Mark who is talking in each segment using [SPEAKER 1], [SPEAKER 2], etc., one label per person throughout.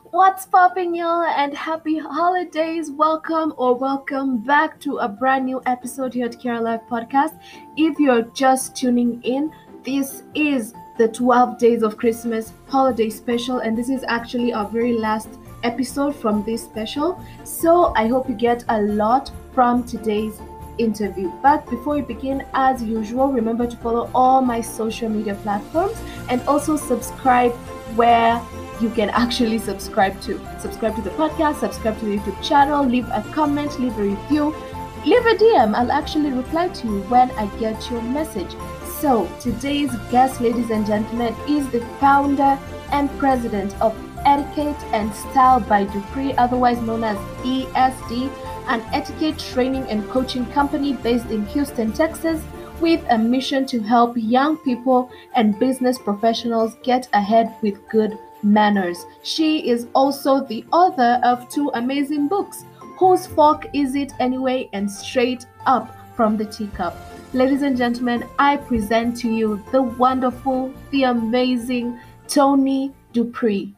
[SPEAKER 1] What's popping, y'all, and happy holidays! Welcome back to a brand new episode here at Kira Live Podcast. If you're just tuning in, this is the 12 Days of Christmas holiday special, and this is actually our very last episode from this special. So I hope you get a lot from today's interview. But before we begin, as usual, remember to follow all my social media platforms and also subscribe where you can actually subscribe to. Subscribe to the podcast, subscribe to the YouTube channel, leave a comment, leave a review, leave a DM. I'll actually reply to you when I get your message. So, today's guest, ladies and gentlemen, is the founder and president of Etiquette and Style by Dupree, otherwise known as ESD, an etiquette training and coaching company based in Houston, Texas, with a mission to help young people and business professionals get ahead with good manners. She is also the author of two amazing books, Whose Fork Is It Anyway and Straight Up from the Teacup. Ladies and gentlemen, I present to you the wonderful, the amazing Tony Dupree.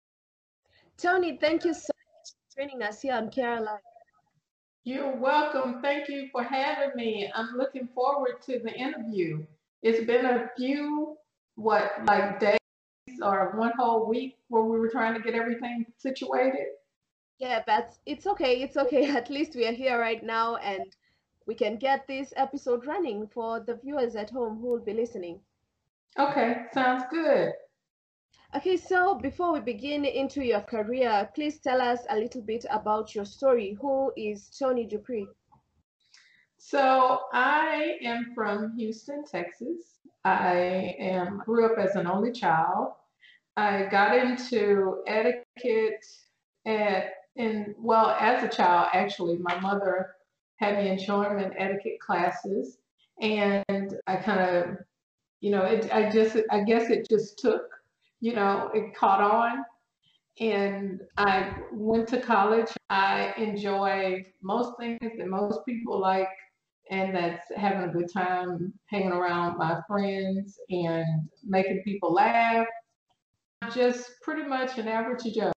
[SPEAKER 1] Tony, thank you so much for joining us here on Caroline.
[SPEAKER 2] You're welcome. Thank you for having me. I'm looking forward to the interview. It's been a few, like days or one whole week where we were trying to get everything situated.
[SPEAKER 1] Yeah, but it's okay. It's okay. At least we are here right now and we can get this episode running for the viewers at home who will be listening.
[SPEAKER 2] Okay, sounds good.
[SPEAKER 1] Okay, so before we begin into your career, please tell us a little bit about your story. Who is Tony Dupree?
[SPEAKER 2] So I am from Houston, Texas. I grew up as an only child. I got into etiquette as a child, actually, my mother had me in showing and etiquette classes, and I kind of, I guess it just took, it caught on, and I went to college. I enjoy most things that most people like, and that's having a good time, hanging around my friends and making people laugh. Just pretty much an average Joe.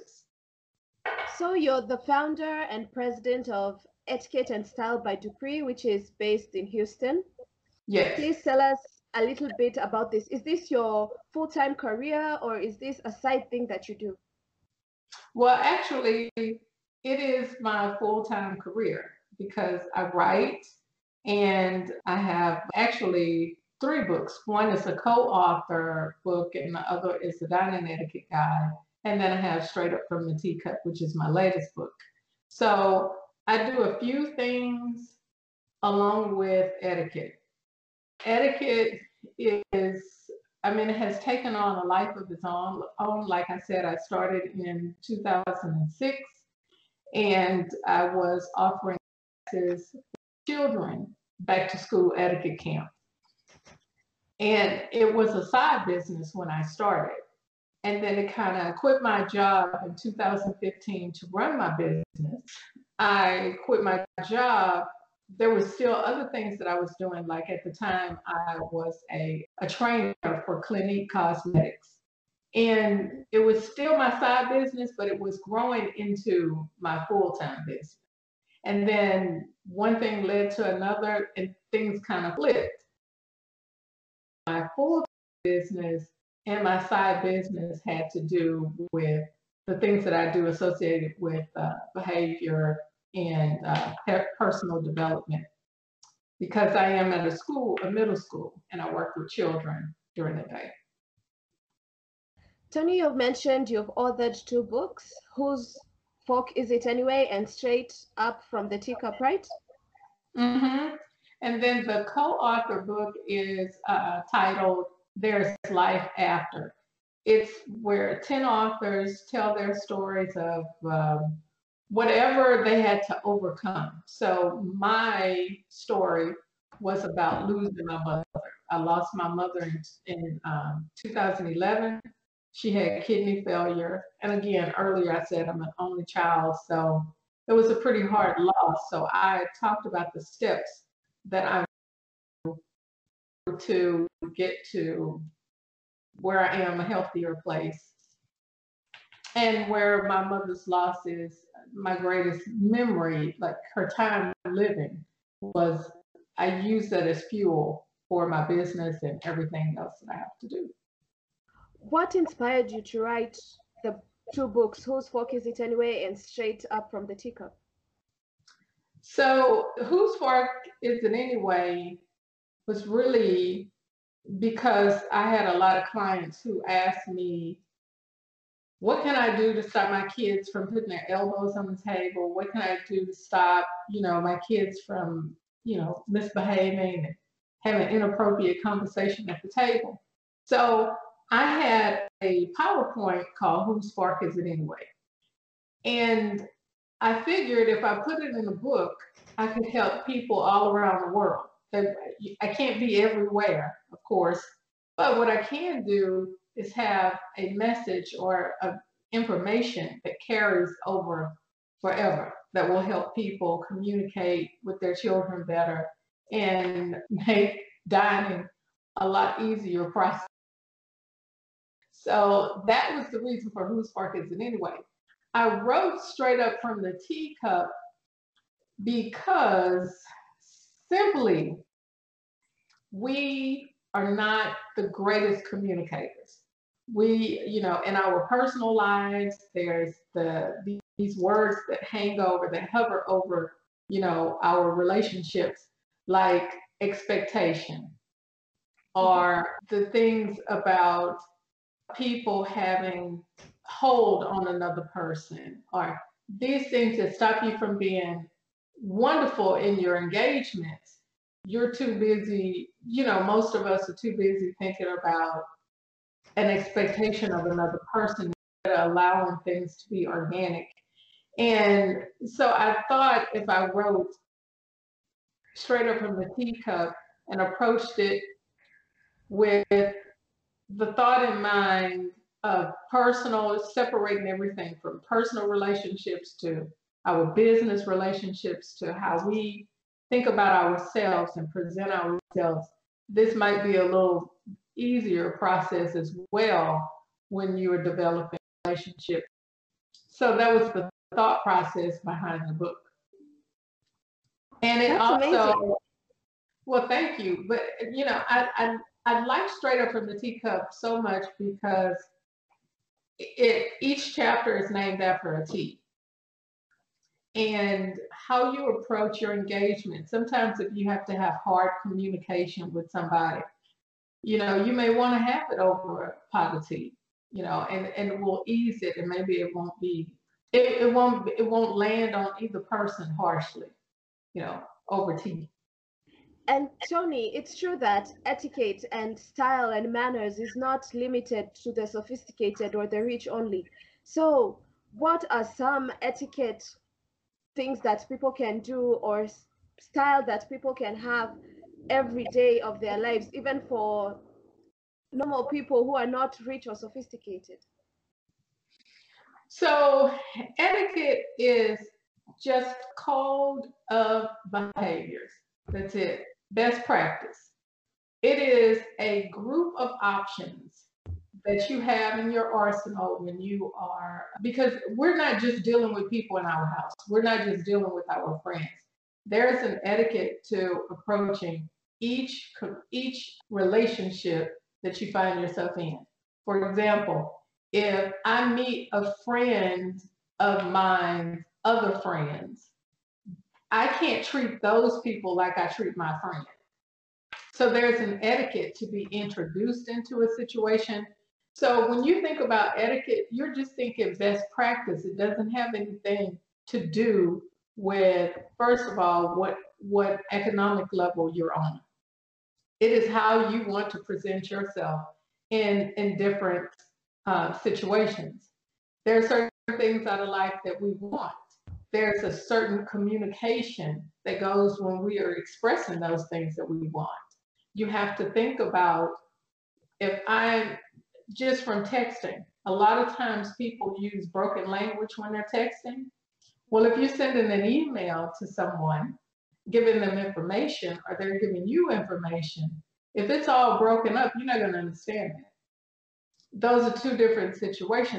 [SPEAKER 1] So you're the founder and president of Etiquette and Style by Dupree, which is based in Houston.
[SPEAKER 2] Yes.
[SPEAKER 1] Please tell us a little bit about this. Is this your full-time career or is this a side thing that you do?
[SPEAKER 2] Well, actually, it is my full-time career because I write and I have actually three books. One is a co-author book and the other is the Dining Etiquette Guide. And then I have Straight Up from the Teacup, which is my latest book. So I do a few things along with etiquette. Etiquette is, it has taken on a life of its own. Like I said, I started in 2006 and I was offering classes for children back to school etiquette camp. And it was a side business when I started. And then it kind of quit my job in 2015 to run my business. I quit my job. There were still other things that I was doing. Like at the time, I was a trainer for Clinique Cosmetics. And it was still my side business, but it was growing into my full-time business. And then one thing led to another, and things kind of flipped. My full business and my side business had to do with the things that I do associated with behavior and personal development because I am at a middle school, and I work with children during the day.
[SPEAKER 1] Tony, you've mentioned you've authored two books. Whose Fork Is It Anyway and Straight Up from the Teacup, right?
[SPEAKER 2] Mm-hmm. And then the co-author book is titled There's Life After. It's where 10 authors tell their stories of whatever they had to overcome. So my story was about losing my mother. I lost my mother in 2011. She had kidney failure. And again, earlier I said I'm an only child, so it was a pretty hard loss. So I talked about the steps that I to get to where I am, a healthier place. And where my mother's loss is my greatest memory, like her time living, was I use that as fuel for my business and everything else that I have to do.
[SPEAKER 1] What inspired you to write the two books, Whose Fork Is It Anyway and Straight Up from the Teacup?
[SPEAKER 2] So, Whose Fork Is It Anyway was really because I had a lot of clients who asked me, what can I do to stop my kids from putting their elbows on the table? What can I do to stop, my kids from, misbehaving and having inappropriate conversation at the table? So I had a PowerPoint called Whose Fork Is It Anyway? And I figured if I put it in a book, I could help people all around the world. I can't be everywhere, of course, but what I can do is have a message or information that carries over forever that will help people communicate with their children better and make dining a lot easier process. So that was the reason for Whose Fork Is It Anyway? I wrote Straight Up from the Teacup because simply we are not the greatest communicators. We, in our personal lives, there's these words that hang over, that hover over, our relationships, like expectation, or the things about people having hold on another person, or these things that stop you from being wonderful in your engagements. You're too busy, most of us are too busy thinking about an expectation of another person instead of allowing things to be organic. And so I thought if I wrote Straight Up from the Teacup and approached it with the thought in mind of separating everything from personal relationships to our business relationships to how we think about ourselves and present ourselves, this might be a little easier process as well when you are developing a relationship. So that was the thought process behind the book. And it
[SPEAKER 1] That's
[SPEAKER 2] also,
[SPEAKER 1] amazing.
[SPEAKER 2] well, thank you. But, I like Straight Up from the Teacup so much because each chapter is named after a tea. And how you approach your engagement. Sometimes if you have to have hard communication with somebody, you may want to have it over a pot of tea, and it will ease it, and maybe it won't land on either person harshly, over tea.
[SPEAKER 1] And Tony, it's true that etiquette and style and manners is not limited to the sophisticated or the rich only. So, what are some etiquette things that people can do or style that people can have every day of their lives, even for normal people who are not rich or sophisticated?
[SPEAKER 2] So etiquette is just code of behaviors. That's it. Best practice. It is a group of options that you have in your arsenal when you are, because we're not just dealing with people in our house. We're not just dealing with our friends. There's an etiquette to approaching each relationship that you find yourself in. For example, if I meet a friend of mine's other friends, I can't treat those people like I treat my friend. So there's an etiquette to be introduced into a situation. So when you think about etiquette, you're just thinking best practice. It doesn't have anything to do with, first of all, what economic level you're on. It is how you want to present yourself in different situations. There are certain things out of life that we want. There's a certain communication that goes when we are expressing those things that we want. You have to think about, if I'm just from texting, a lot of times people use broken language when they're texting. Well, if you're sending an email to someone, giving them information, or they're giving you information, if it's all broken up, you're not going to understand it. Those are two different situations.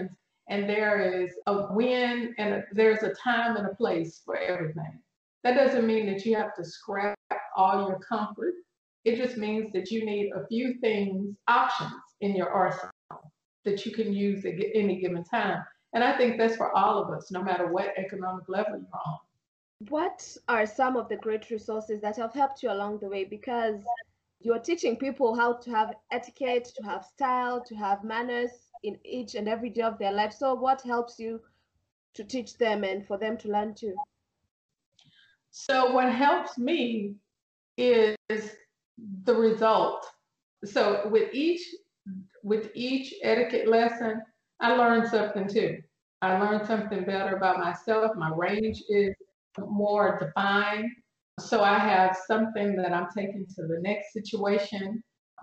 [SPEAKER 2] and there is a when and there's a time and a place for everything. That doesn't mean that you have to scrap all your comfort. It just means that you need a few things, options in your arsenal that you can use at any given time. And I think that's for all of us, no matter what economic level you're on.
[SPEAKER 1] What are some of the great resources that have helped you along the way? Because you're teaching people how to have etiquette, to have style, to have manners in each and every day of their life. So, what helps you to teach them and for them to learn too?
[SPEAKER 2] So what helps me is the result. So with each etiquette lesson, I learn something too. I learn something better about myself. My range is more defined. So I have something that I'm taking to the next situation.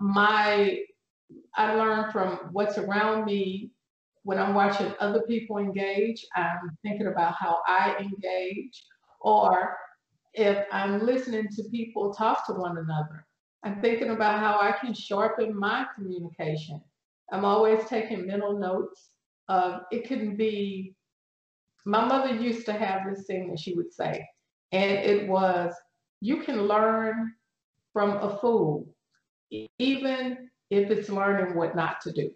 [SPEAKER 2] I learn from what's around me. When I'm watching other people engage, I'm thinking about how I engage. Or if I'm listening to people talk to one another, I'm thinking about how I can sharpen my communication. I'm always taking mental notes. It can be, my mother used to have this thing that she would say, and it was, you can learn from a fool, even if it's learning what not to do.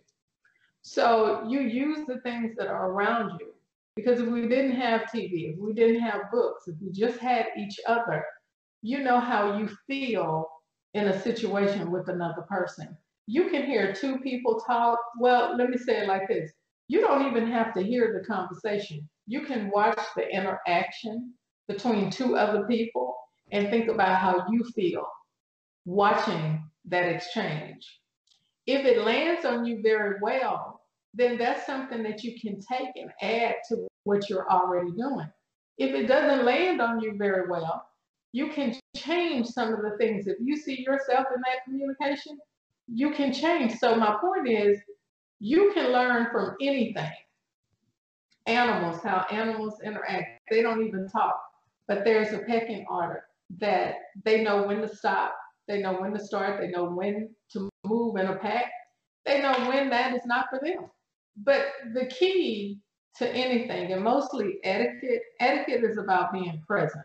[SPEAKER 2] So you use the things that are around you. Because if we didn't have TV, if we didn't have books, if we just had each other, you know how you feel in a situation with another person. You can hear two people talk. Well, let me say it like this. You don't even have to hear the conversation. You can watch the interaction between two other people and think about how you feel watching that exchange. If it lands on you very well, then that's something that you can take and add to what you're already doing. If it doesn't land on you very well, you can change some of the things. If you see yourself in that communication, you can change. So my point is, you can learn from anything. Animals, how animals interact. They don't even talk, but there's a pecking order that they know when to stop, they know when to start, they know when to move in a pack, they know when that is not for them. But the key to anything, and mostly etiquette is about being present.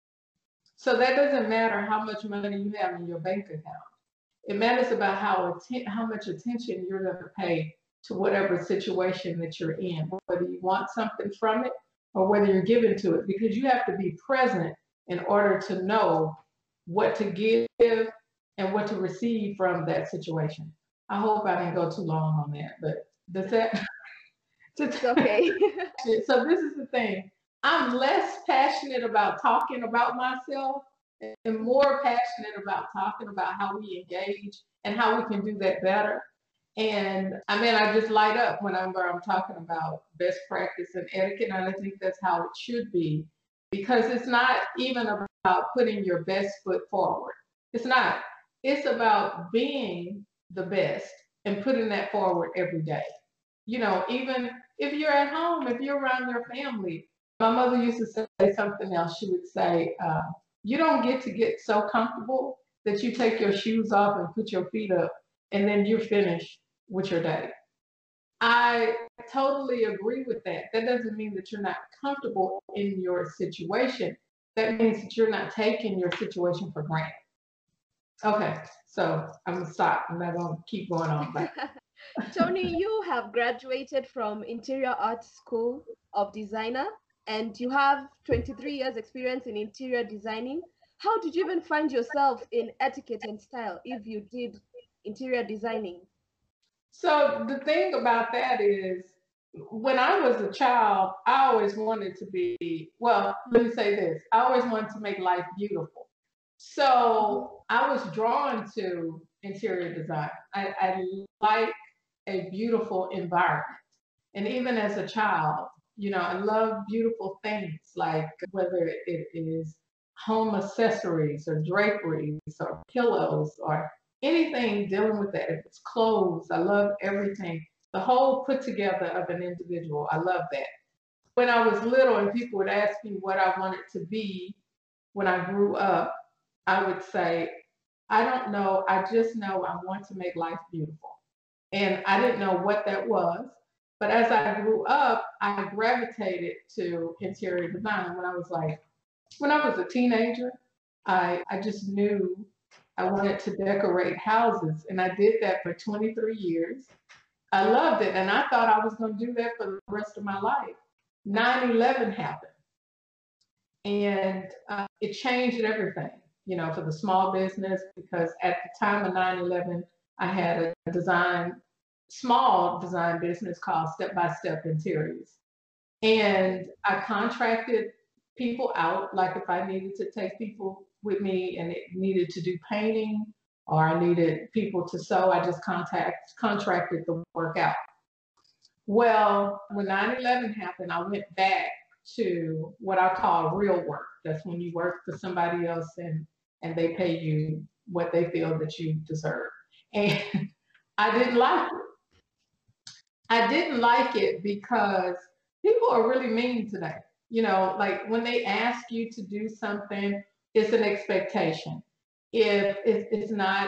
[SPEAKER 2] So that doesn't matter how much money you have in your bank account. It matters about how much attention you're going to pay to whatever situation that you're in, whether you want something from it or whether you're given to it, because you have to be present in order to know what to give and what to receive from that situation. I hope I didn't go too long on that, but does that?
[SPEAKER 1] It's okay.
[SPEAKER 2] So this is the thing. I'm less passionate about talking about myself and more passionate about talking about how we engage and how we can do that better. And I mean, I just light up whenever I'm talking about best practice and etiquette, and I think that's how it should be, because it's not even about putting your best foot forward. It's not. It's about being the best and putting that forward every day. You know, even if you're at home, if you're around your family. My mother used to say something else. She would say, you don't get to get so comfortable that you take your shoes off and put your feet up and then you're finished with your day. I totally agree with that. That doesn't mean that you're not comfortable in your situation. That means that you're not taking your situation for granted. Okay, so I'm gonna stop. I'm not gonna keep going on.
[SPEAKER 1] Tony, you have graduated from Interior Arts School of Designer and you have 23 years experience in interior designing. How did you even find yourself in etiquette and style if you did interior designing?
[SPEAKER 2] So the thing about that is, when I was a child, I always wanted to be, well, let me say this, I always wanted to make life beautiful. So I was drawn to interior design. I like a beautiful environment. And even as a child, you know, I love beautiful things, like whether it is home accessories or draperies or pillows or anything dealing with that. If it's clothes, I love everything. The whole put together of an individual, I love that. When I was little and people would ask me what I wanted to be when I grew up, I would say, I don't know. I just know I want to make life beautiful. And I didn't know what that was, But as I grew up, I gravitated to interior design when I was a teenager. I just knew I wanted to decorate houses, and I did that for 23 years. I loved it, and I thought I was going to do that for the rest of my life. 9/11 happened, and it changed everything, for the small business, because at the time of 9/11, I had a small design business called Step by Step Interiors. And I contracted people out, like if I needed to take people with me and it needed to do painting or I needed people to sew, I just contracted the work out. Well, when 9/11 happened, I went back to what I call real work. That's when you work for somebody else and they pay you what they feel that you deserve. And I didn't like it. I didn't like it because people are really mean today. Like when they ask you to do something, it's an expectation. If it's not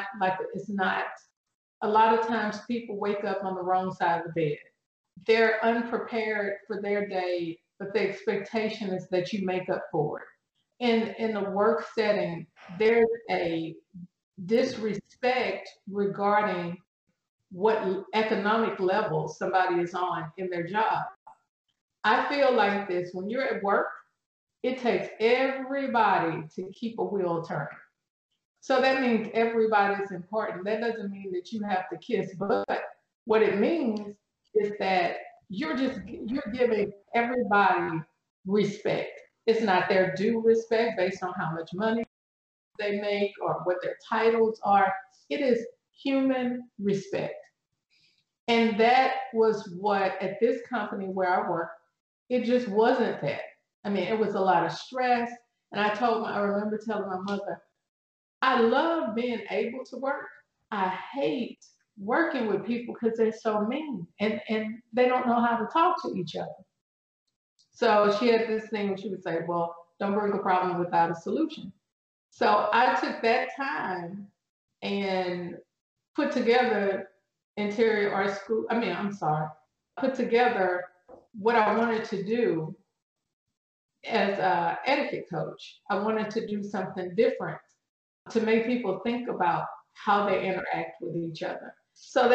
[SPEAKER 2] a lot of times people wake up on the wrong side of the bed. They're unprepared for their day, but the expectation is that you make up for it. In a work setting, there's a disrespect regarding what economic level somebody is on in their job. I feel like this: when you're at work, it takes everybody to keep a wheel turning. So that means everybody's important. That doesn't mean that you have to kiss butt. What it means is that you're giving everybody respect. It's not their due respect based on how much money they make or what their titles are. It is human respect. And that was what, at this company where I work, it just wasn't that. I mean, it was a lot of stress. And I remember telling my mother, I love being able to work. I hate working with people because they're so mean and they don't know how to talk to each other. So she had this thing where she would say, well, don't bring a problem without a solution. So I took that time and put together interior art school. Put together what I wanted to do as an etiquette coach. I wanted to do something different to make people think about how they interact with each other. So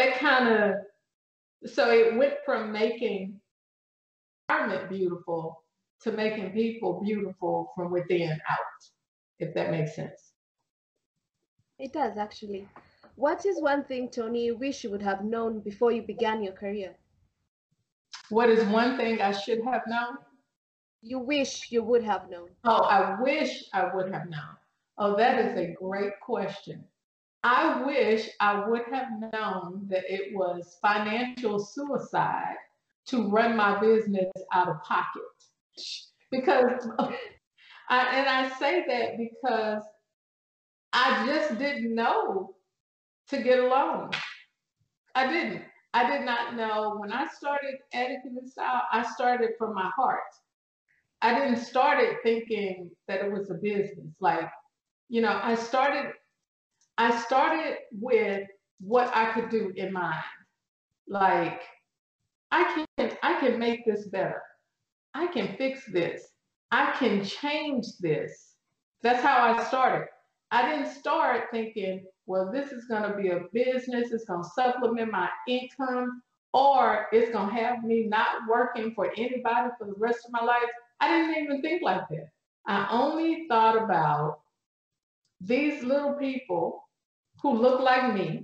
[SPEAKER 2] it went from making environment beautiful to making people beautiful from within out, if that makes sense.
[SPEAKER 1] It does, actually. What is one thing, Tony, you wish you would have known before you began your career?
[SPEAKER 2] What is one thing I should have known?
[SPEAKER 1] You wish you would have known.
[SPEAKER 2] Oh, I wish I would have known. Oh, that is a great question. I wish I would have known that it was financial suicide to run my business out of pocket. Because I say that because I just didn't know to get a loan. I didn't. I did not know. When I started Etiquette and Style, I started from my heart. I didn't start it thinking that it was a business. Like, I started with what I could do in mind. Like, I can make this better. I can fix this. I can change this. That's how I started. I didn't start thinking, well, this is going to be a business, it's going to supplement my income, or it's going to have me not working for anybody for the rest of my life. I didn't even think like that. I only thought about these little people who look like me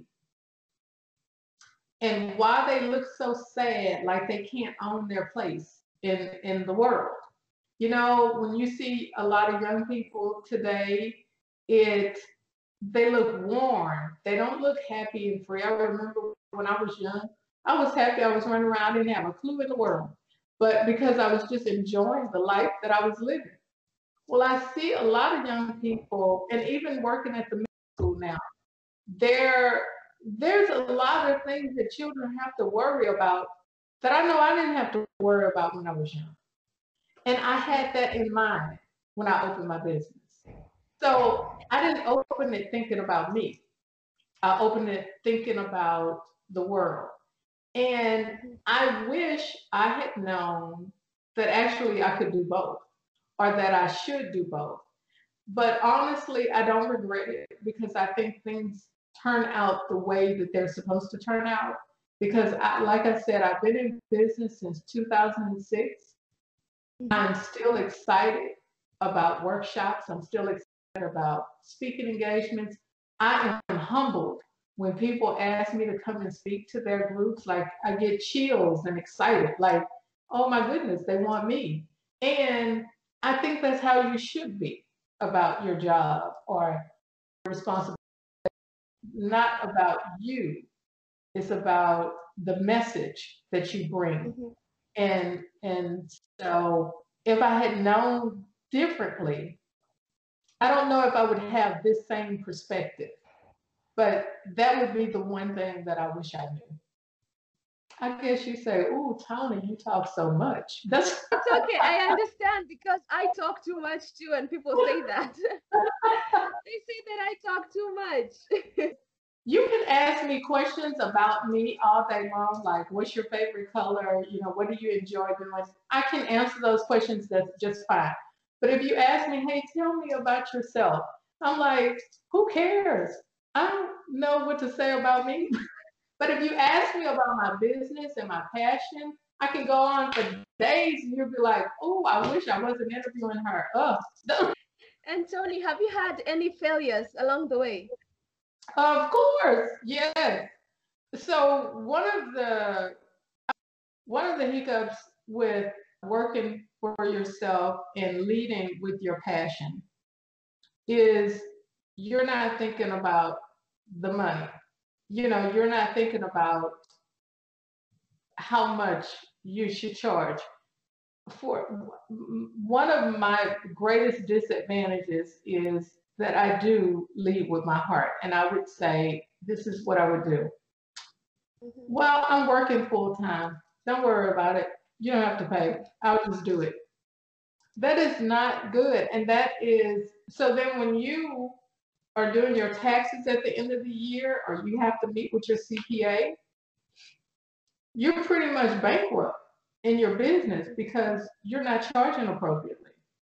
[SPEAKER 2] and why they look so sad, like they can't own their place in the world. When you see a lot of young people today, they look worn. They don't look happy and free. I remember when I was young, I was happy. I was running around. I didn't have a clue in the world, but because I was just enjoying the life that I was living. Well, I see a lot of young people, and even working at the middle school now, there's a lot of things that children have to worry about that I know I didn't have to worry about when I was young. And I had that in mind when I opened my business. So I didn't open it thinking about me. I opened it thinking about the world. And I wish I had known that actually I could do both or that I should do both. But honestly, I don't regret it because I think things turn out the way that they're supposed to turn out. Because, like I said, I've been in business since 2006. I'm still excited about workshops. I'm still excited about speaking engagements. I am humbled when people ask me to come and speak to their groups. Like, I get chills and excited, like, oh my goodness, they want me. And I think that's how you should be about your job or responsibility. Not about you. It's about the message that you bring. And so if I had known differently, I don't know if I would have this same perspective. But that would be the one thing that I wish I knew. I guess you say, "Ooh, Tony, you talk so much." That's
[SPEAKER 1] It's okay. I understand because I talk too much too, and people say that. They say that I talk too much.
[SPEAKER 2] You can ask me questions about me all day long, like what's your favorite color? You know, what do you enjoy doing? I can answer those questions. That's just fine. But if you ask me, hey, tell me about yourself, I'm like, who cares? I don't know what to say about me. But if you ask me about my business and my passion, I can go on for days and you'll be like, oh, I wish I wasn't interviewing her. Ugh.
[SPEAKER 1] And Tony, have you had any failures along the way?
[SPEAKER 2] Of course, yes. So one of the hiccups with working for yourself and leading with your passion is you're not thinking about the money. You know, you're not thinking about how much you should charge. For one of my greatest disadvantages is that I do lead with my heart, and I would say this is what I would do. Well, I'm working full time. Don't worry about it. You don't have to pay. I'll just do it. That is not good. And that is so then when you are doing your taxes at the end of the year or you have to meet with your CPA, you're pretty much bankrupt in your business because you're not charging appropriately.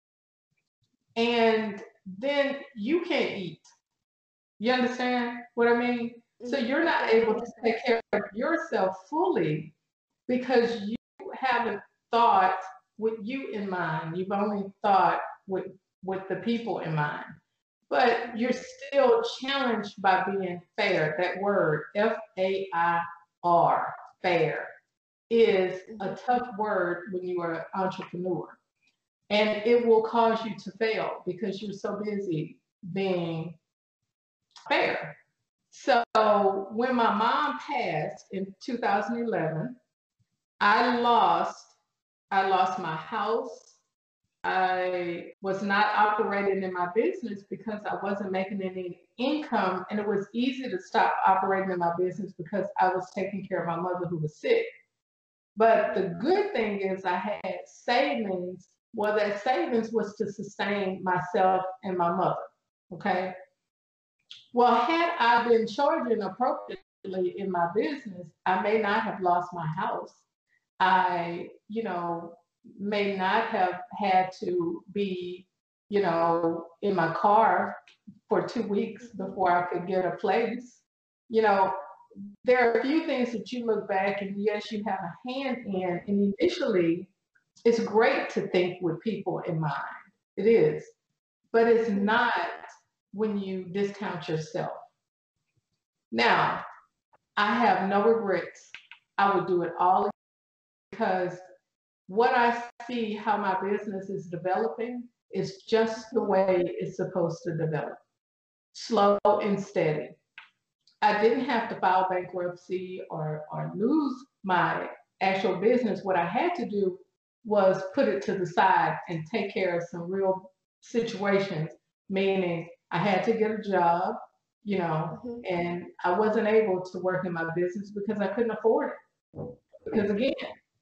[SPEAKER 2] And then you can't eat. You understand what I mean? So you're not able to take care of yourself fully because you haven't thought with you in mind. You've only thought with the people in mind. But you're still challenged by being fair. That word, FAIR, fair, is a tough word when you are an entrepreneur. And it will cause you to fail because you're so busy being fair. So when my mom passed in 2011, I lost my house. I was not operating in my business because I wasn't making any income, and it was easy to stop operating in my business because I was taking care of my mother who was sick. But the good thing is I had savings. Well, that savings was to sustain myself and my mother. Okay. Well, had I been charging appropriately in my business, I may not have lost my house. I, may not have had to be, in my car for 2 weeks before I could get a place. You know, there are a few things that you look back and yes, you have a hand in. And initially, it's great to think with people in mind. It is. But it's not when you discount yourself. Now, I have no regrets. I would do it all because what I see how my business is developing is just the way it's supposed to develop. Slow and steady. I didn't have to file bankruptcy or lose my actual business. What I had to do was put it to the side and take care of some real situations, meaning I had to get a job, and I wasn't able to work in my business because I couldn't afford it. Because again,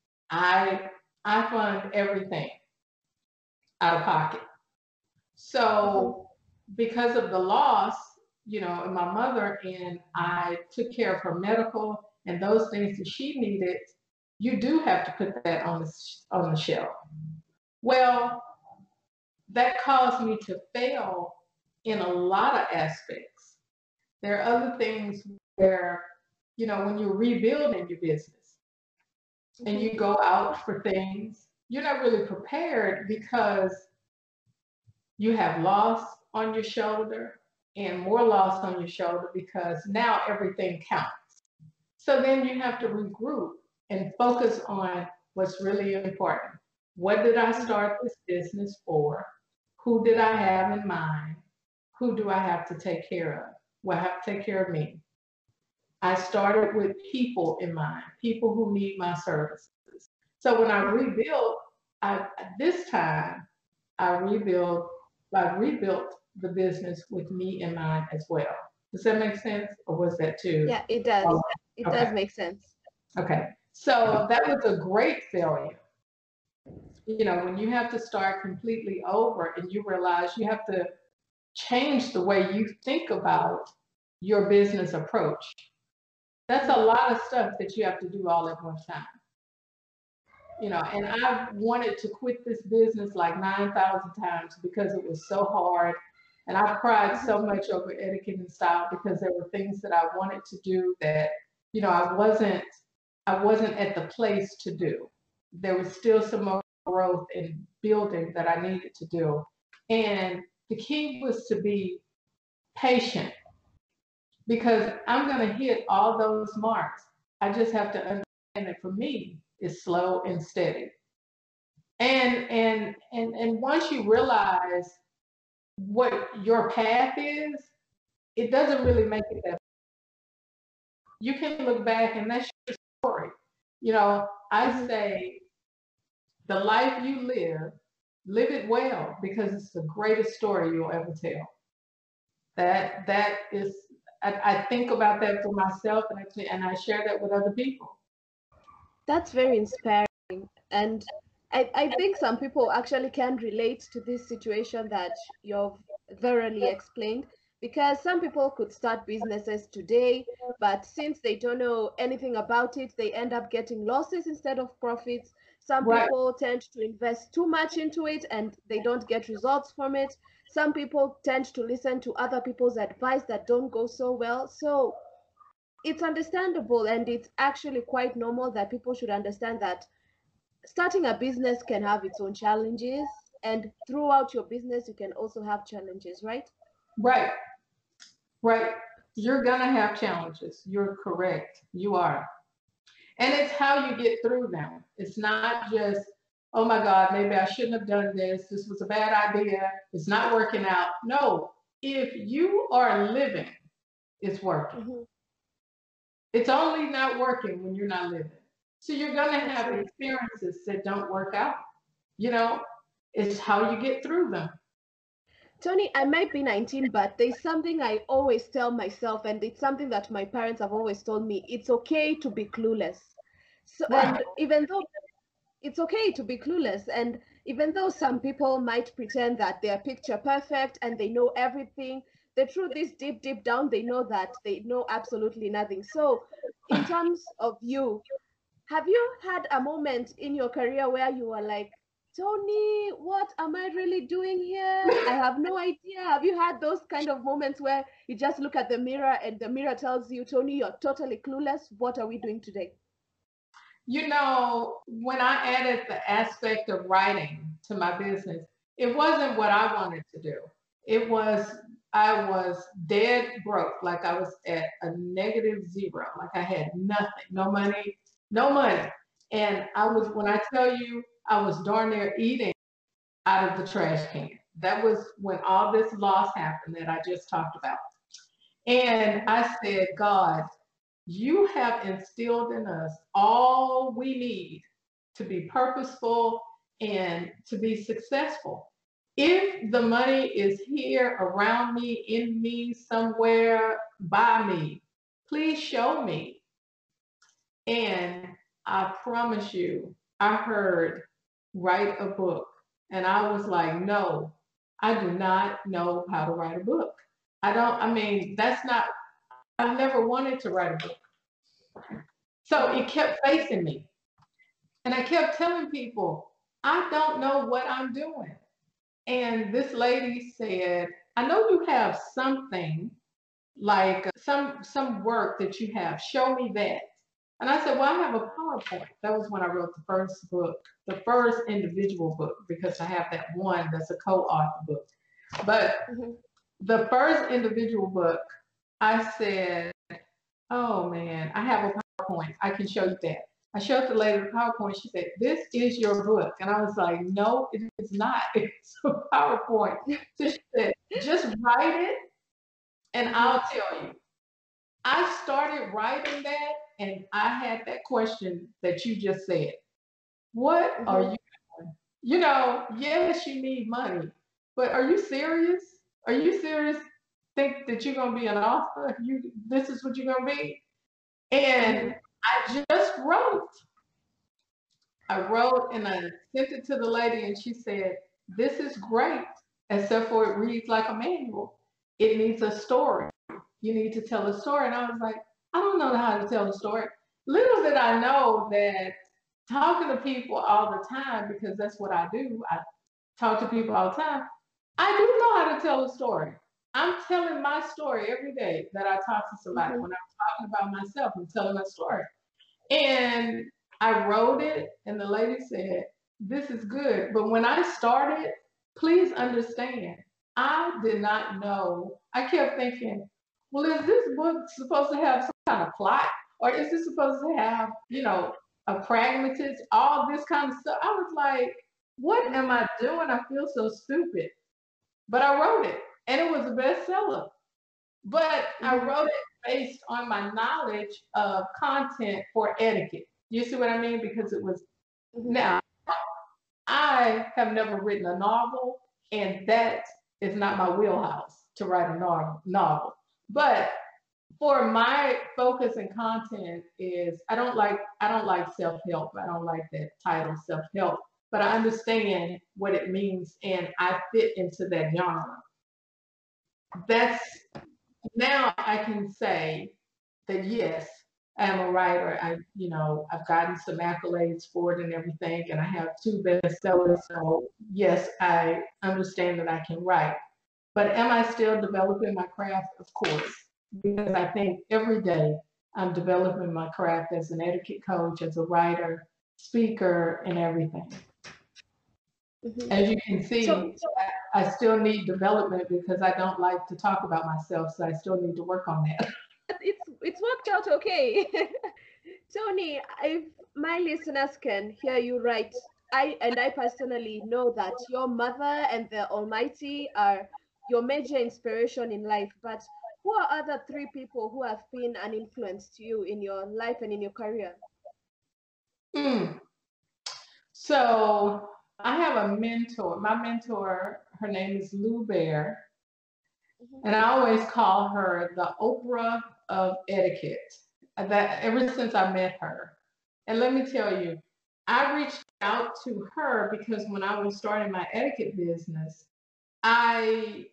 [SPEAKER 2] I fund everything out of pocket. So because of the loss, in my mother, and I took care of her medical and those things that she needed, you do have to put that on the shelf. Well, that caused me to fail in a lot of aspects. There are other things where, when you're rebuilding your business and you go out for things, you're not really prepared because you have loss on your shoulder and more loss on your shoulder because now everything counts. So then you have to regroup and focus on what's really important. What did I start this business for? Who did I have in mind? Who do I have to take care of? Well, I have to take care of me. I started with people in mind, people who need my services. So when I rebuilt, this time I rebuilt the business with me in mind as well. Does that make sense, or was that too?
[SPEAKER 1] Yeah, it does. It
[SPEAKER 2] Okay.
[SPEAKER 1] does make sense.
[SPEAKER 2] Okay. So that was a great failure. When you have to start completely over and you realize you have to change the way you think about your business approach. That's a lot of stuff that you have to do all at one time. And I wanted to quit this business like 9,000 times because it was so hard. And I cried so much over etiquette and style because there were things that I wanted to do that, I wasn't at the place to do. There was still some more growth and building that I needed to do. And the key was to be patient because I'm going to hit all those marks. I just have to understand that for me, it's slow and steady. And once you realize what your path is, it doesn't really make it that. You can look back and that's your story. I say the life you live it well because it's the greatest story you'll ever tell. That is, I think about that for myself and I share that with other people.
[SPEAKER 1] That's very inspiring. And I think some people actually can relate to this situation that you've thoroughly explained, because some people could start businesses today, but since they don't know anything about it, they end up getting losses instead of profits. Some
[SPEAKER 2] Right.
[SPEAKER 1] people tend to invest too much into it and they don't get results from it. Some people tend to listen to other people's advice that don't go so well. So it's understandable, and it's actually quite normal that people should understand that starting a business can have its own challenges, and throughout your business you can also have challenges, right?
[SPEAKER 2] Right. You're gonna have challenges. You're correct. You are. And it's how you get through them. It's not just, oh my God, maybe I shouldn't have done this. This was a bad idea. It's not working out. No, if you are living, it's working. It's only not working when you're not living. So you're going to have experiences that don't work out. It's how you get through them.
[SPEAKER 1] Tony, I might be 19, but there's something I always tell myself, and it's something that my parents have always told me. It's okay to be clueless. So,
[SPEAKER 2] Right.
[SPEAKER 1] and even though it's okay to be clueless, and even though some people might pretend that they're picture perfect and they know everything, the truth is deep down, they know that they know absolutely nothing. So, in terms of you, have you had a moment in your career where you were like, Tony, what am I really doing here? I have no idea. Have you had those kind of moments where you just look at the mirror and the mirror tells you, Tony, you're totally clueless. What are we doing today?
[SPEAKER 2] When I added the aspect of writing to my business, it wasn't what I wanted to do. I was dead broke, like I was at a -0, like I had nothing, no money. And when I tell you, I was darn near eating out of the trash can. That was when all this loss happened that I just talked about. And I said, God, you have instilled in us all we need to be purposeful and to be successful. If the money is here around me, in me, somewhere, by me, please show me. And I promise you, I heard write a book. And I was like, no, I do not know how to write a book. I never wanted to write a book. So it kept facing me. And I kept telling people, I don't know what I'm doing. And this lady said, I know you have something like some work that you have. Show me that. And I said, well, I have a PowerPoint. That was when I wrote the first book, the first individual book, because I have that one that's a co-author book. But the first individual book, I said, oh man, I have a PowerPoint. I can show you that. I showed the lady the PowerPoint. She said, this is your book. And I was like, no, it is not. It's a PowerPoint. So she said, just write it and I'll tell you. I started writing that and I had that question that you just said. What are you doing? You know, yes, you need money, but are you serious? Are you serious? Think that you're gonna be an author? This is what you're gonna be? And I just wrote. I wrote and I sent it to the lady and she said, this is great, except for it reads like a manual. It needs a story. You need to tell a story. And I was like, I don't know how to tell a story. Little did I know that talking to people all the time, because that's what I do. I talk to people all the time. I do know how to tell a story. I'm telling my story every day that I talk to somebody. When I'm talking about myself, I'm telling my story. And I wrote it, and the lady said, this is good. But when I started, please understand, I did not know. I kept thinking, well, is this book supposed to have some kind of plot? Or is this supposed to have, you know, a pragmatist, all this kind of stuff? I was like, what am I doing? I feel so stupid. But I wrote it, and it was a bestseller. But I wrote it based on my knowledge of content for etiquette. You see what I mean? Because it was now I have never written a novel, and that is not my wheelhouse to write a novel. But for my focus and content is I don't like self-help. I don't like that title self-help, but I understand what it means and I fit into that genre. That's now I can say that yes, I'm a writer. I've gotten some accolades for it and everything, and I have 2 bestsellers. So yes, I understand that I can write. But am I still developing my craft? Of course, because I think every day I'm developing my craft as an etiquette coach, as a writer, speaker, and everything. As you can see, I still need development because I don't like to talk about myself, so I still need to work on that.
[SPEAKER 1] It's worked out okay. Tony, if my listeners can hear you right, I personally know that your mother and the Almighty are your major inspiration in life. But who are other 3 people who have been an influence to you in your life and in your career?
[SPEAKER 2] So I have a mentor. My mentor, her name is Lou Bear, and I always call her the Oprah of etiquette. That ever since I met her, and let me tell you, I reached out to her because when I was starting my etiquette business, I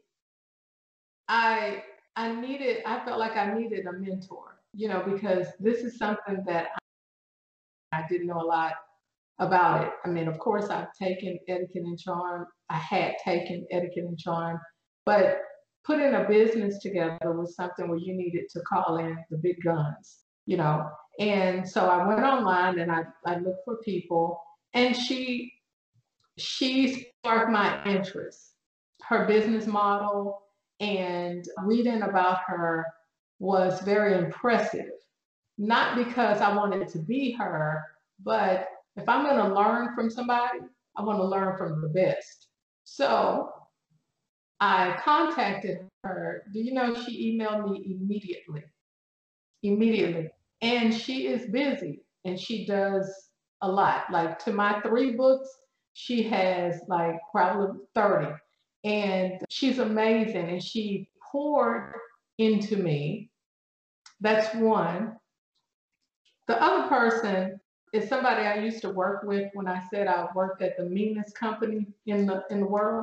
[SPEAKER 2] felt like I needed a mentor, because this is something that I didn't know a lot about it. I mean, of course, I've taken etiquette and charm. I had taken etiquette and charm, but putting a business together was something where you needed to call in the big guns. And so I went online and I looked for people, and she sparked my interest. Her business model and reading about her was very impressive. Not because I wanted to be her, but if I'm going to learn from somebody, I want to learn from the best. So I contacted her. Do you know she emailed me immediately? Immediately. And she is busy and she does a lot. Like to my 3 books, she has like probably 30. And she's amazing and she poured into me. That's one. The other person is somebody I used to work with when I said I worked at the meanest company in the world.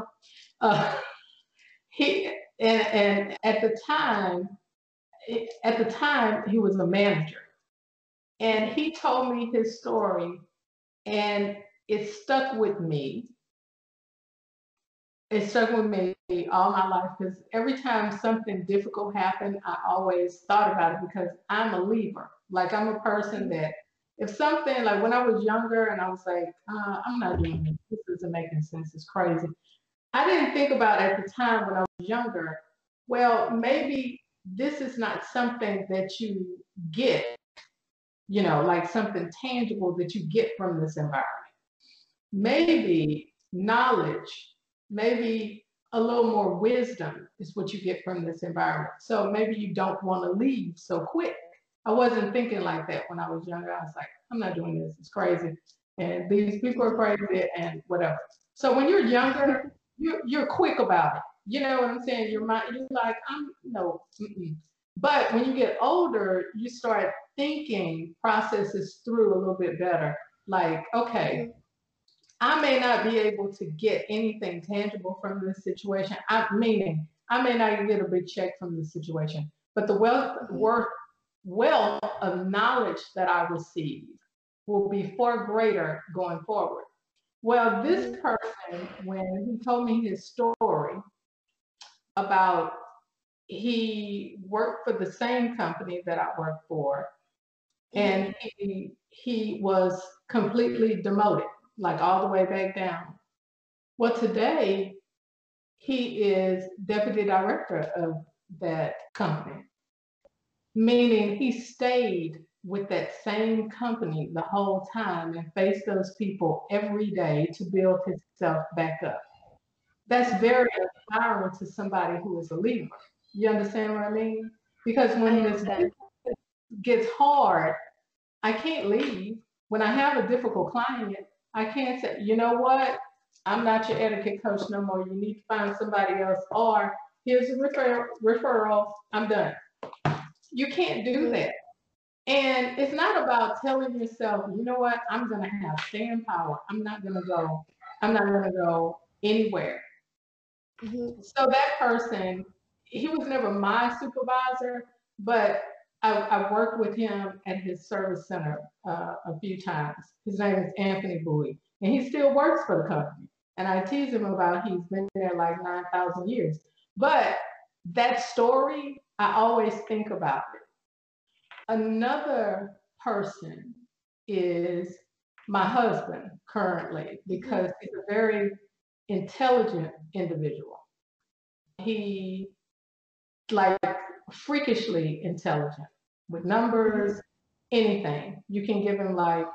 [SPEAKER 2] He and at the time he was a manager, And he told me his story, and it stuck with me. It stuck with me all my life because every time something difficult happened, I always thought about it because I'm a leaver. Like I'm a person that if something like when I was younger and I was like, I'm not doing this. This isn't making sense. It's crazy. I didn't think about at the time when I was younger, well, maybe this is not something that you get, like something tangible that you get from this environment. Maybe knowledge, maybe a little more wisdom is what you get from this environment. So maybe you don't want to leave so quick. I wasn't thinking like that when I was younger. I was like, I'm not doing this. It's crazy. And these people are crazy and whatever. So when you're younger, you're quick about it. You know what I'm saying? You're like, no. Mm-mm. But when you get older, you start thinking processes through a little bit better. Like, okay, I may not be able to get anything tangible from this situation. Meaning, I may not get a big check from this situation, but the wealth of knowledge that I receive will be far greater going forward. Well, this person, when he told me his story about he worked for the same company that I worked for, and he was completely demoted, like all the way back down. Well, today he is deputy director of that company, meaning he stayed with that same company the whole time and faced those people every day to build himself back up. That's very inspiring to somebody who is a leader. You understand what I mean? Because
[SPEAKER 1] I
[SPEAKER 2] when this
[SPEAKER 1] understand.
[SPEAKER 2] gets hard, I can't leave. When I have a difficult client, I can't say, you know what? I'm not your etiquette coach no more. You need to find somebody else. Or here's a referral. I'm done. You can't do that. And it's not about telling yourself, you know what? I'm going to have staying power. I'm not going to go. I'm not going to go anywhere. So that person, he was never my supervisor, but I worked with him at his service center a few times. His name is Anthony Bowie, and he still works for the company. And I tease him about he's been there like 9,000 years. But that story, I always think about it. Another person is my husband currently because he's a very intelligent individual. He like freakishly intelligent with numbers, anything. You can give him like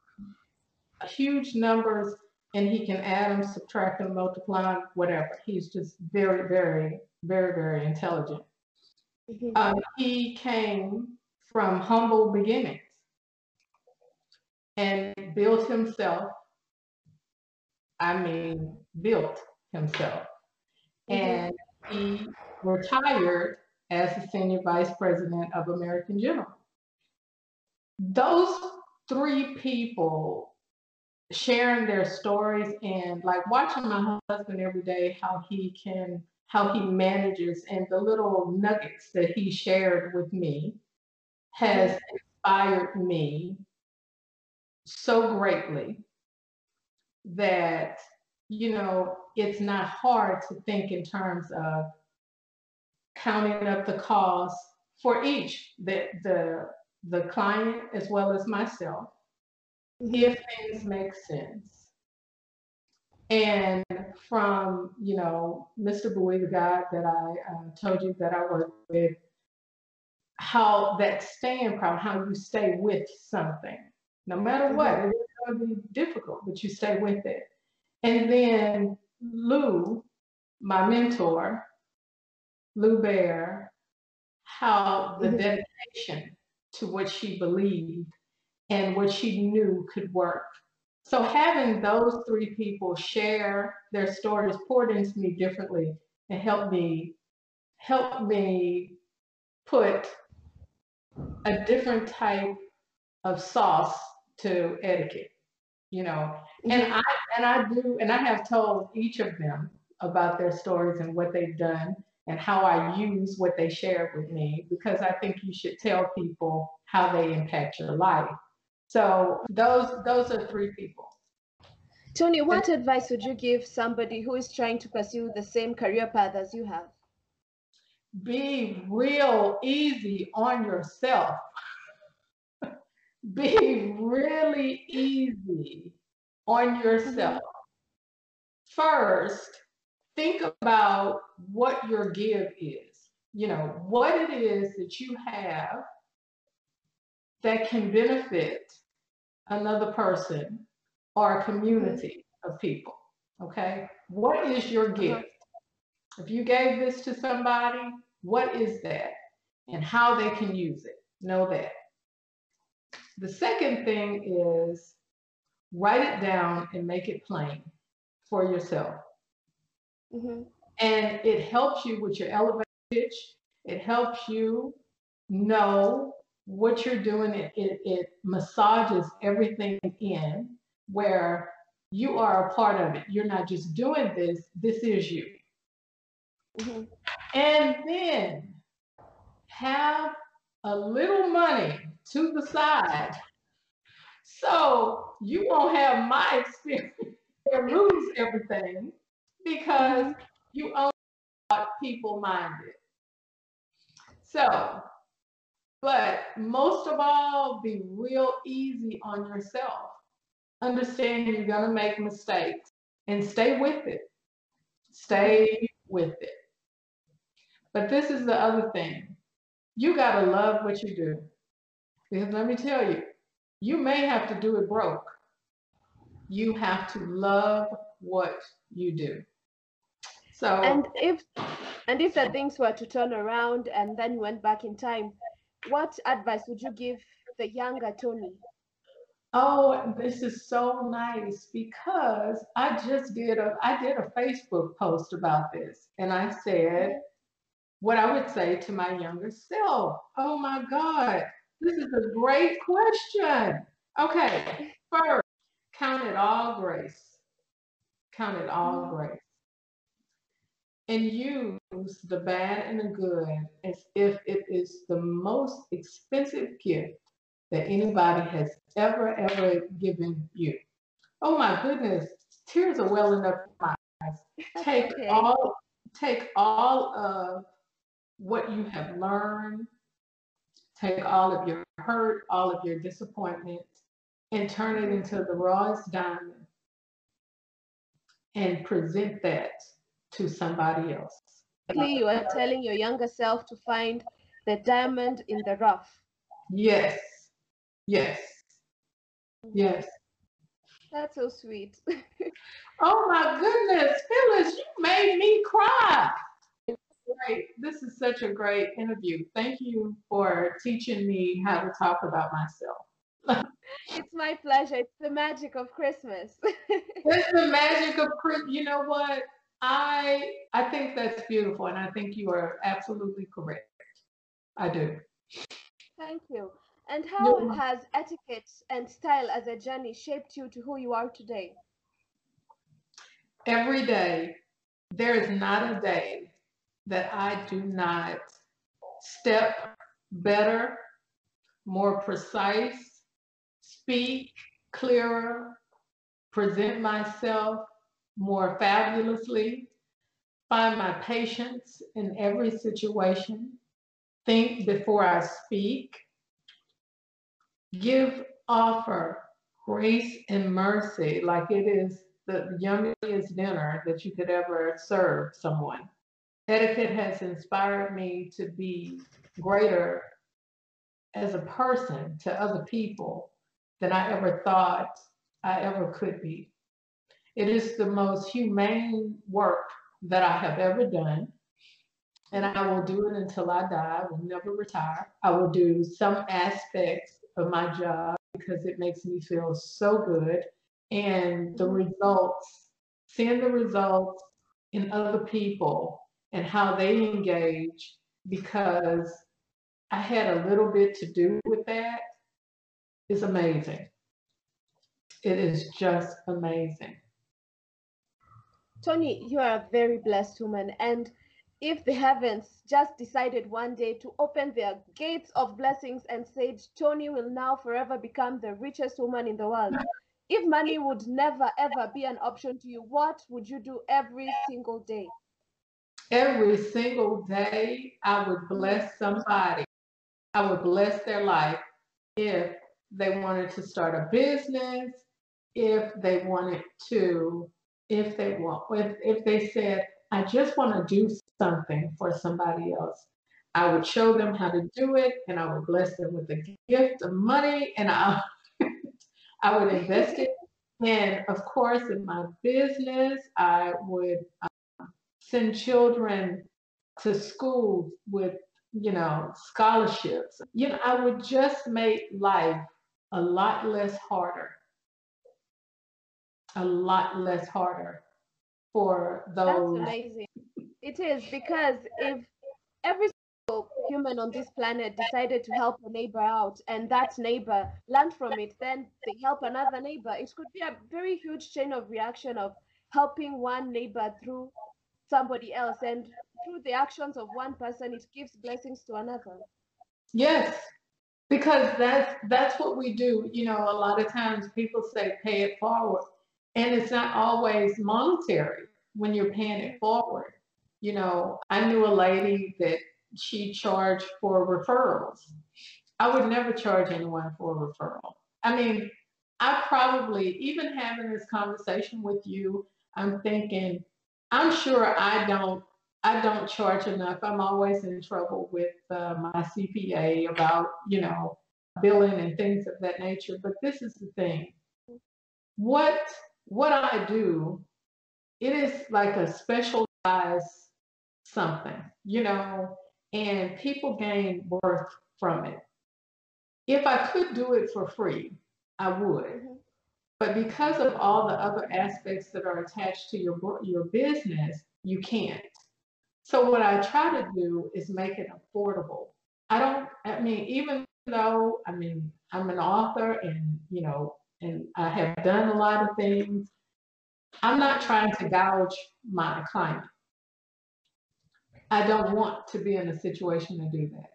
[SPEAKER 2] huge numbers and he can add them, subtract them, multiply them, whatever. He's just very, very, very, very intelligent. He came from humble beginnings and built himself. Built himself. And he retired as the senior vice president of American General. Those three people sharing their stories and like watching my husband every day, how he manages and the little nuggets that he shared with me has inspired me so greatly that it's not hard to think in terms of counting up the cost for each the client as well as myself if things make sense. And from Mr. Bowie, the guy that I told you that I work with, how that staying power, how you stay with something, no matter what, it's going to be difficult, but you stay with it. And then Lou, my mentor, Lou Bear, how the dedication to what she believed and what she knew could work. So having those three people share their stories poured into me differently and helped me put a different type of sauce to etiquette, and I have told each of them about their stories and what they've done. and how I use what they shared with me, because I think you should tell people how they impact your life. So those are three people.
[SPEAKER 1] Tony, what advice would you give somebody who is trying to pursue the same career path as you have?
[SPEAKER 2] Be real easy on yourself. Be really easy on yourself. First, think about what your give is. You know, what it is that you have that can benefit another person or a community of people. Okay? What is your gift? If you gave this to somebody, what is that? And how they can use it. Know that. The second thing is write it down and make it plain for yourself. And it helps you with your elevator pitch. It helps you know what you're doing. It massages everything in where you are a part of it. You're not just doing this, this is you. And then have a little money to the side so you won't have my experience and lose everything because you only thought people-minded. So, but most of all, be real easy on yourself. Understand you're going to make mistakes and stay with it. Stay with it. But this is the other thing. You got to love what you do. Because let me tell you, you may have to do it broke. You have to love what you do. So,
[SPEAKER 1] and if the things were to turn around and then you went back in time, what advice would you give the younger Tony?
[SPEAKER 2] Oh, this is so nice because I did a Facebook post about this, and I said what I would say to my younger self. Oh my God, this is a great question. Okay, first, count it all grace. Count it all grace. And use the bad and the good as if it is the most expensive gift that anybody has ever given you. Oh my goodness, tears are welling up in my eyes. Take all of what you have learned, take all of your hurt, all of your disappointment, and turn it into the rawest diamond and present that to somebody else.
[SPEAKER 1] You are telling your younger self to find the diamond in the rough.
[SPEAKER 2] Yes. Yes. Yes.
[SPEAKER 1] That's so sweet.
[SPEAKER 2] Oh my goodness, Phyllis, you made me cry. Great. This is such a great interview. Thank you for teaching me how to talk about myself.
[SPEAKER 1] It's my pleasure. It's the magic of Christmas.
[SPEAKER 2] It's the magic of Christmas. You know what? I think that's beautiful, and I think you are absolutely correct. I do.
[SPEAKER 1] Thank you. And how has etiquette and style as a journey shaped you to who you are today?
[SPEAKER 2] Every day, there is not a day that I do not step better, more precise, speak clearer, present myself more fabulously, find my patience in every situation, think before I speak, offer grace and mercy like it is the yummiest dinner that you could ever serve someone. Etiquette has inspired me to be greater as a person to other people than I ever thought I ever could be. It is the most humane work that I have ever done, and I will do it until I die. I will never retire. I will do some aspects of my job because it makes me feel so good. And the results, seeing the results in other people and how they engage, because I had a little bit to do with that, is amazing. It is just amazing.
[SPEAKER 1] Tony, you are a very blessed woman, and if the heavens just decided one day to open their gates of blessings and said, Tony will now forever become the richest woman in the world, if money would never ever be an option to you, what would you do every single day?
[SPEAKER 2] Every single day, I would bless somebody. I would bless their life if they wanted to start a business, if they wanted to, if they said, I just want to do something for somebody else. I would show them how to do it, and I would bless them with a gift of money, and I would invest it. And of course, in my business, I would send children to school with, scholarships. I would just make life a lot less harder, a lot less harder for
[SPEAKER 1] That's
[SPEAKER 2] those.
[SPEAKER 1] amazing. It is, because if every single human on this planet decided to help a neighbor out and that neighbor learned from it, then they help another neighbor. It could be a very huge chain of reaction of helping one neighbor through somebody else, and through the actions of one person, it gives blessings to another.
[SPEAKER 2] Yes, because that's what we do. A lot of times people say pay it forward, and it's not always monetary when you're paying it forward. I knew a lady that she charged for referrals. I would never charge anyone for a referral. I mean, I probably, even having this conversation with you, I'm thinking, I'm sure I don't charge enough. I'm always in trouble with my CPA about, billing and things of that nature. But this is the thing. What what I do, it is like a specialized something, and people gain worth from it. If I could do it for free, I would.
[SPEAKER 1] Mm-hmm.
[SPEAKER 2] But because of all the other aspects that are attached to your business, you can't. So what I try to do is make it affordable. I mean, even though, I'm an author and, and I have done a lot of things, I'm not trying to gouge my client. I don't want to be in a situation to do that.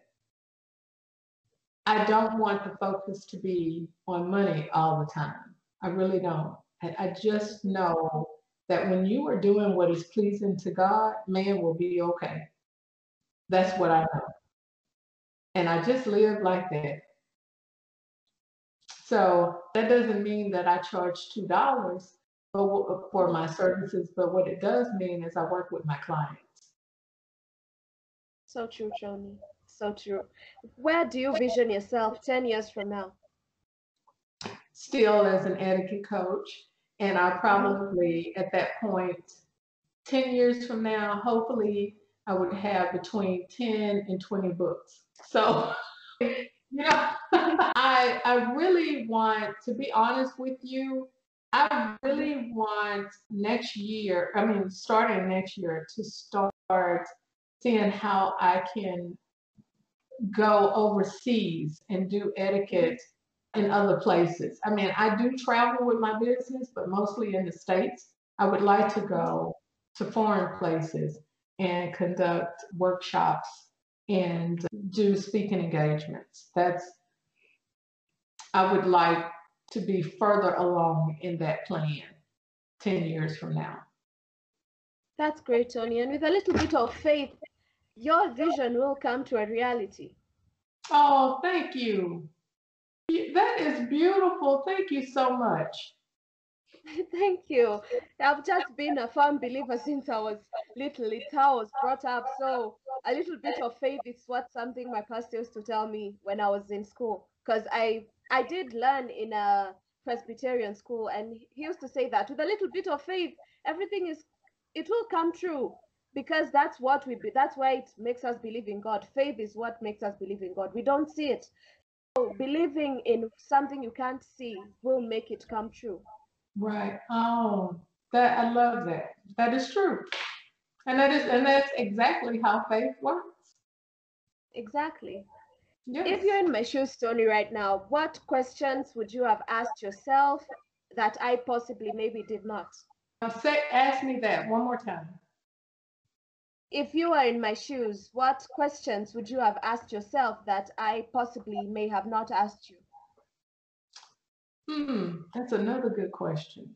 [SPEAKER 2] I don't want the focus to be on money all the time. I really don't. I just know that when you are doing what is pleasing to God, man will be okay. That's what I know. And I just live like that. So that doesn't mean that I charge $2 for my services, but what it does mean is I work with my clients.
[SPEAKER 1] So true, Johnny. So true. Where do you vision yourself 10 years from now?
[SPEAKER 2] Still as an etiquette coach, and I
[SPEAKER 1] Mm-hmm.
[SPEAKER 2] probably at that point 10 years from now, hopefully I would have between 10 and 20 books. So, I really want, to be honest with you, I really want next year, starting next year, to start seeing how I can go overseas and do
[SPEAKER 1] Mm-hmm.
[SPEAKER 2] etiquette in other places. I do travel with my business, but mostly in the States. I would like to go to foreign places and conduct workshops and do speaking engagements. I would like to be further along in that plan 10 years from now.
[SPEAKER 1] That's great, Tony. And with a little bit of faith, your vision will come to a reality.
[SPEAKER 2] Oh, thank you. That is beautiful. Thank you so much.
[SPEAKER 1] Thank you. I've just been a firm believer since I was little. It's how I was brought up. So a little bit of faith is what something my pastor used to tell me when I was in school. Because I did learn in a Presbyterian school, and he used to say that with a little bit of faith, it will come true. Because that's what that's why it makes us believe in God. Faith is what makes us believe in God. We don't see it. So believing in something you can't see will make it come true.
[SPEAKER 2] Right. Oh, that I love that. That is true. And that's exactly how faith works.
[SPEAKER 1] Exactly. If you're
[SPEAKER 2] Yes.
[SPEAKER 1] in my shoes, Tony, right now, what questions would you have asked yourself that I possibly maybe did not?
[SPEAKER 2] Now ask me that one more time.
[SPEAKER 1] If you were in my shoes, what questions would you have asked yourself that I possibly may have not asked you?
[SPEAKER 2] That's another good question.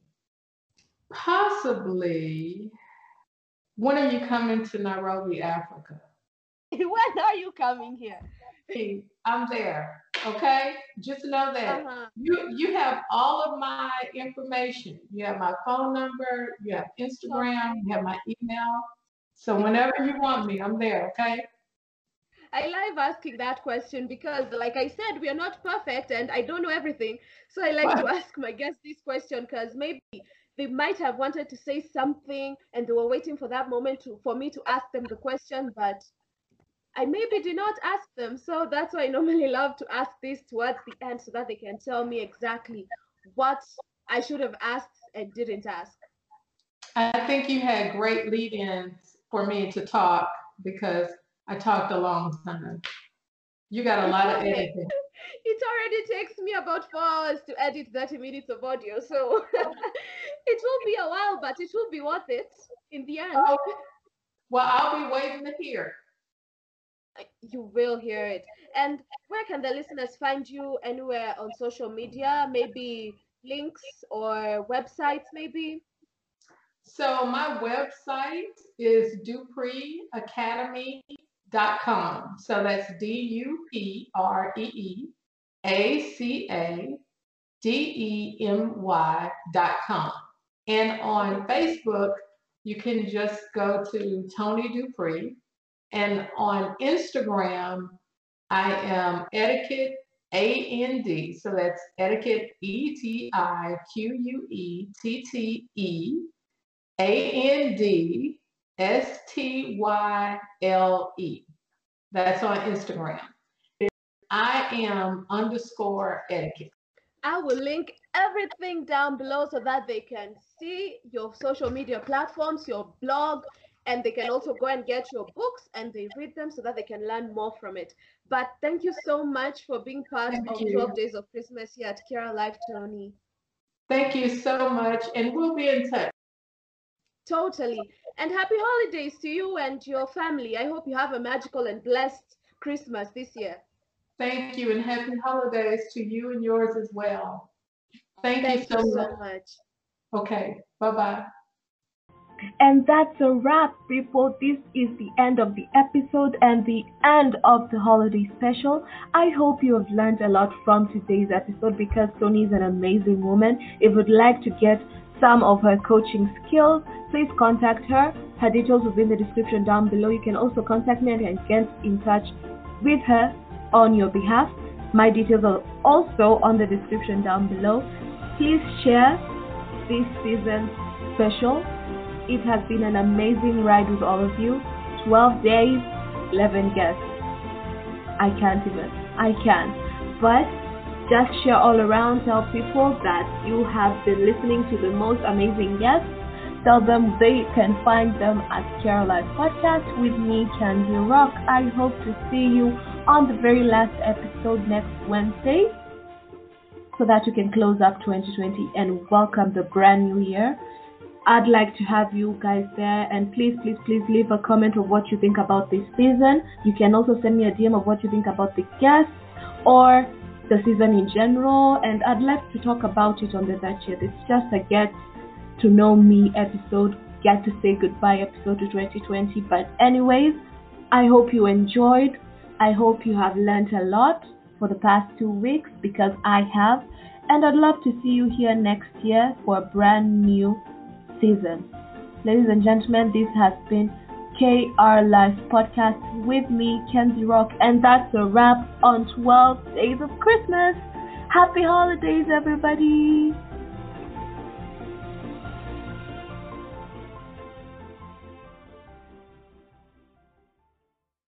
[SPEAKER 2] Possibly, when are you coming to Nairobi, Africa?
[SPEAKER 1] When are you coming here?
[SPEAKER 2] Hey, I'm there. Okay, just know that you have all of my information. You have my phone number. You have Instagram. You have my email. So whenever you want me, I'm there. Okay.
[SPEAKER 1] I love asking that question because, like I said, we are not perfect and I don't know everything. So I like to ask my guests this question because maybe they might have wanted to say something and they were waiting for that moment for me to ask them the question, but I maybe did not ask them. So that's why I normally love to ask this towards the end so that they can tell me exactly what I should have asked and didn't ask.
[SPEAKER 2] I think you had great lead-ins for me to talk because I talked a long time. You got a lot of editing.
[SPEAKER 1] It already takes me about 4 hours to edit 30 minutes of audio, so it will be a while, but it will be worth it in the end.
[SPEAKER 2] Oh, well, I'll be waiting to hear.
[SPEAKER 1] You will hear it. And where can the listeners find you? Anywhere on social media? Maybe links or websites, maybe?
[SPEAKER 2] So my website is dupreeacademy.com. So that's DupreeAcademy.com. And on Facebook, you can just go to Tony Dupree. And on Instagram, I am Etiquette AND. So that's Etiquette ETIQUETTEANDSTYLE. That's on Instagram. I am _etiquette.
[SPEAKER 1] I will link everything down below so that they can see your social media platforms, your blog, and they can also go and get your books and they read them so that they can learn more from it. But thank you so much for being part of 12 Days of Christmas here at Kira Live, Tony.
[SPEAKER 2] Thank you so much, and we'll be in touch.
[SPEAKER 1] Totally. And happy holidays to you and your family. I hope you have a magical and blessed Christmas this year.
[SPEAKER 2] Thank you, and happy holidays to you and yours as well. Thank you so
[SPEAKER 1] much.
[SPEAKER 2] Okay, bye-bye.
[SPEAKER 1] And that's a wrap, people. This is the end of the episode and the end of the holiday special. I hope you have learned a lot from today's episode because Tony is an amazing woman. If you'd like to get some of her coaching skills, please contact her. Her details will be in the description down below. You can also contact me and get in touch with her on your behalf. My details are also on the description down below. Please share this season special. It has been an amazing ride with all of you. 12 days, 11 guests. I can't. But just share all around. Tell people that you have been listening to the most amazing guests. Tell them they can find them at Kira Live Podcast with me, Candy Rock. I hope to see you on the very last episode next Wednesday so that you can close up 2020 and welcome the brand new year. I'd like to have you guys there, and please leave a comment of what you think about this season. You can also send me a DM of what you think about the guests or the season in general, and I'd like to talk about it on the 30th. It's just a get to know me episode, get to say goodbye episode to 2020. But anyways, I hope you enjoyed. I hope you have learned a lot for the past 2 weeks because I have, and I'd love to see you here next year for a brand new season. Ladies and gentlemen, this has been KR Live Podcast with me, Kenzie Rock, and that's a wrap on 12 Days of Christmas. Happy holidays, everybody!